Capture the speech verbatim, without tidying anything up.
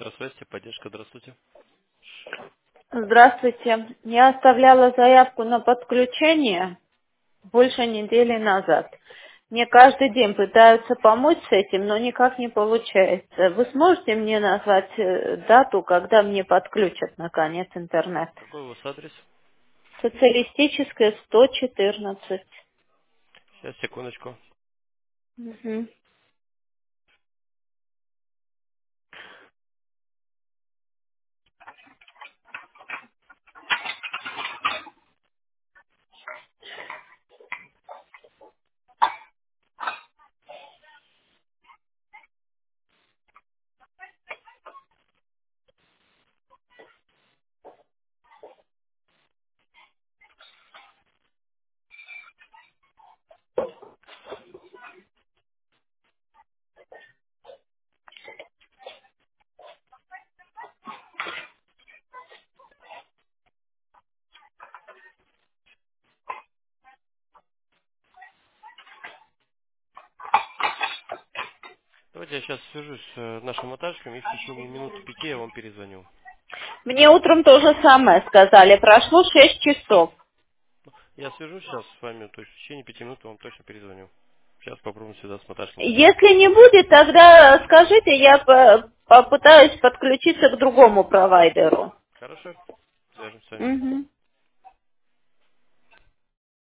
Здравствуйте, поддержка, здравствуйте. Здравствуйте. Я оставляла заявку на подключение больше недели назад. Мне каждый день пытаются помочь с этим, но никак не получается. Вы сможете мне назвать э, дату, когда мне подключат наконец интернет? Какой у вас адрес? Социалистическая сто четырнадцать. Сейчас, секундочку. Мгм. Давайте я сейчас свяжусь с э, нашим монтажником и в течение минуты пяти я вам перезвоню. Мне утром то же самое сказали. Прошло шесть часов. Я свяжусь сейчас с вами, то есть в течение пяти минут я вам точно перезвоню. Сейчас попробуем связаться с монтажником. Если не будет, тогда скажите, я по- попытаюсь подключиться к другому провайдеру. Хорошо, свяжем с вами. Мгм.